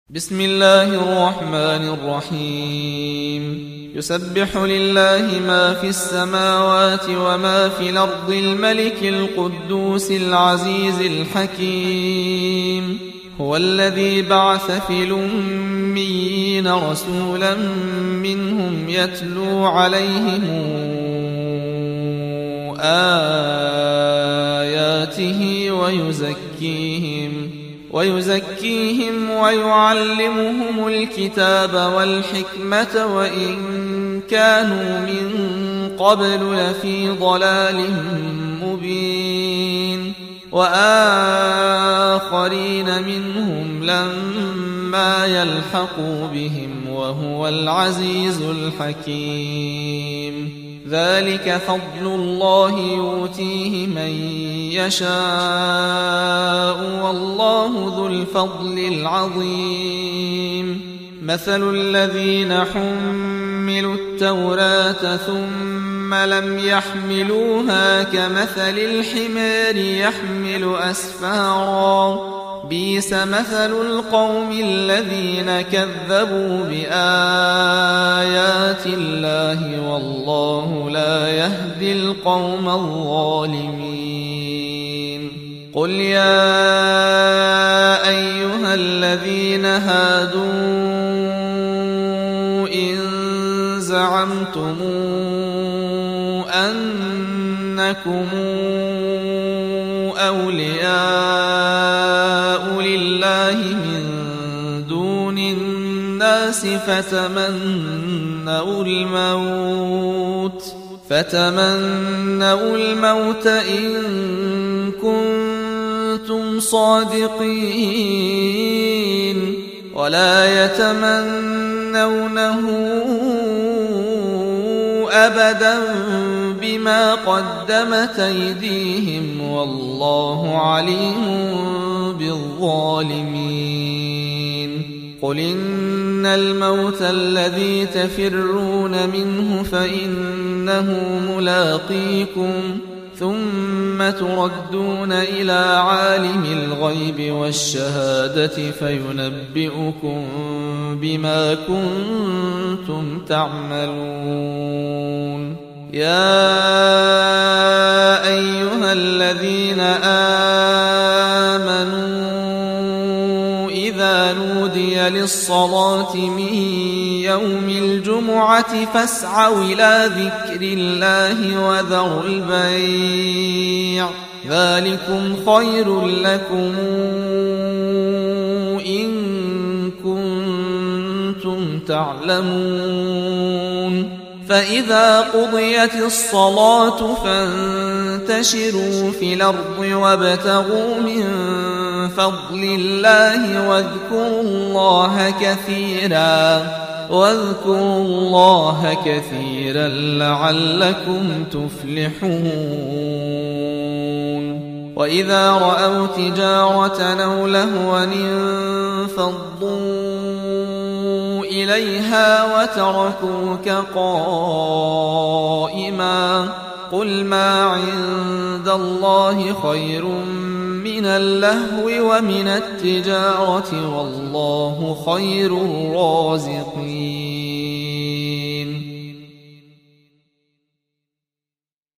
بسم الله الرحمن الرحيم يسبح لله ما في السماوات وما في الأرض الملك القدوس العزيز الحكيم هو الذي بعث في الأميين رسولا منهم يتلو عليهم آياته ويزكيهم ويعلمهم الكتاب والحكمة وإن كانوا من قبل لفي ضلال مبين وآخرين منهم لما يلحقوا بهم وهو العزيز الحكيم ذلك فضل الله يؤتيه من يشاء والله ذو الفضل العظيم مثل الذين حملوا التوراة ثم لم يحملوها كمثل الحمار يحمل أسفارا بئس مثل القوم الذين كذبوا بآيات الله والله لا يهدي القوم الظالمين قل يا أيها الذين هادوا إن زعمتم أنكم أولياء لله من دون الناس فتمنوا الموت إن كنتم صادقين ولا يتمنونه أبدا بما قدمت أيديهم والله عليم بالظالمين قل إن الموت الذي تفرون منه فإنه ملاقيكم ثم تردون إلى عالم الغيب والشهادة فينبئكم بما كنتم تعملون يا أيها الذين آمنوا إذا نودي للصلاة من يوم الجمعة فاسعوا إلى ذكر الله وذروا البيع ذلكم خير لكم إن كنتم تعلمون فإذا قضيت الصلاة فانتشروا في الأرض وابتغوا من فضل الله واذكروا الله كثيرا لعلكم تفلحون وإذا رأوا تجارة أو لهوا انفضوا إليها وتركوك قائما قل ما عند الله خير من اللهو ومن التجارة والله خير الرازقين